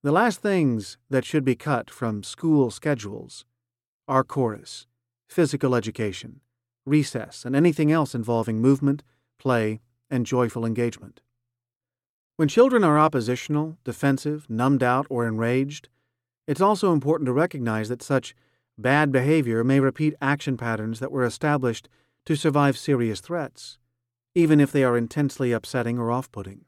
The last things that should be cut from school schedules are chorus, physical education, recess, and anything else involving movement, play, and joyful engagement. When children are oppositional, defensive, numbed out, or enraged, it's also important to recognize that such bad behavior may repeat action patterns that were established to survive serious threats, even if they are intensely upsetting or off-putting.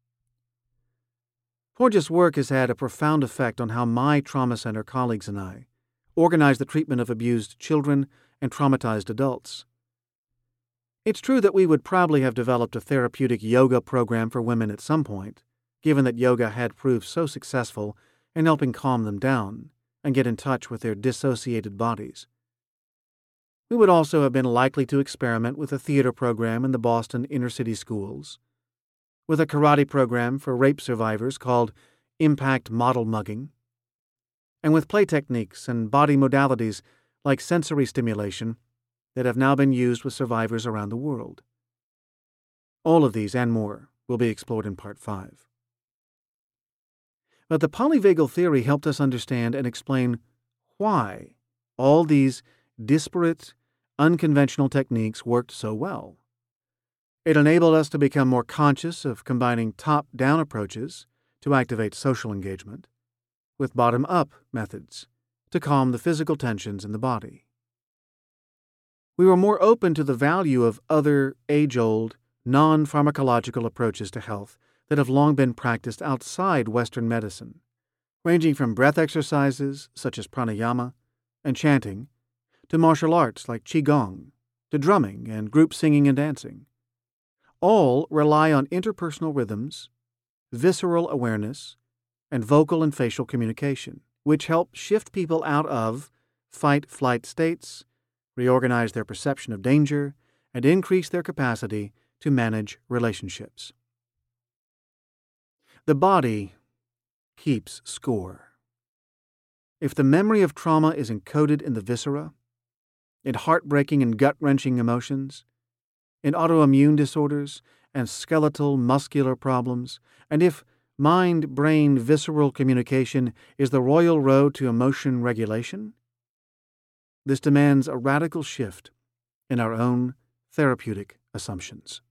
Porges' work has had a profound effect on how my trauma center colleagues and I organize the treatment of abused children and traumatized adults. It's true that we would probably have developed a therapeutic yoga program for women at some point, given that yoga had proved so successful in helping calm them down and get in touch with their dissociated bodies. We would also have been likely to experiment with a theater program in the Boston inner-city schools, with a karate program for rape survivors called Impact Model Mugging, and with play techniques and body modalities like sensory stimulation that have now been used with survivors around the world. All of these and more will be explored in Part 5. But the polyvagal theory helped us understand and explain why all these disparate, unconventional techniques worked so well. It enabled us to become more conscious of combining top-down approaches to activate social engagement with bottom-up methods to calm the physical tensions in the body. We were more open to the value of other age-old, non-pharmacological approaches to health that have long been practiced outside Western medicine, ranging from breath exercises such as pranayama and chanting, to martial arts like qigong, to drumming and group singing and dancing. All rely on interpersonal rhythms, visceral awareness, and vocal and facial communication, which help shift people out of fight-flight states, reorganize their perception of danger, and increase their capacity to manage relationships. The body keeps score. If the memory of trauma is encoded in the viscera, in heartbreaking and gut-wrenching emotions, in autoimmune disorders and skeletal muscular problems, and if mind-brain visceral communication is the royal road to emotion regulation, this demands a radical shift in our own therapeutic assumptions.